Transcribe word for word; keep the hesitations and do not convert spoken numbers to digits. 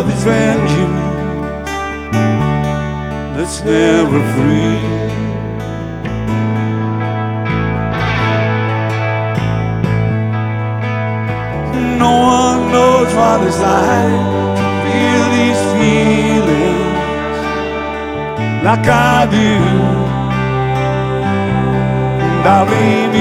is vengeance that's never free. No one knows what it's like to feel these feelings like I do. And I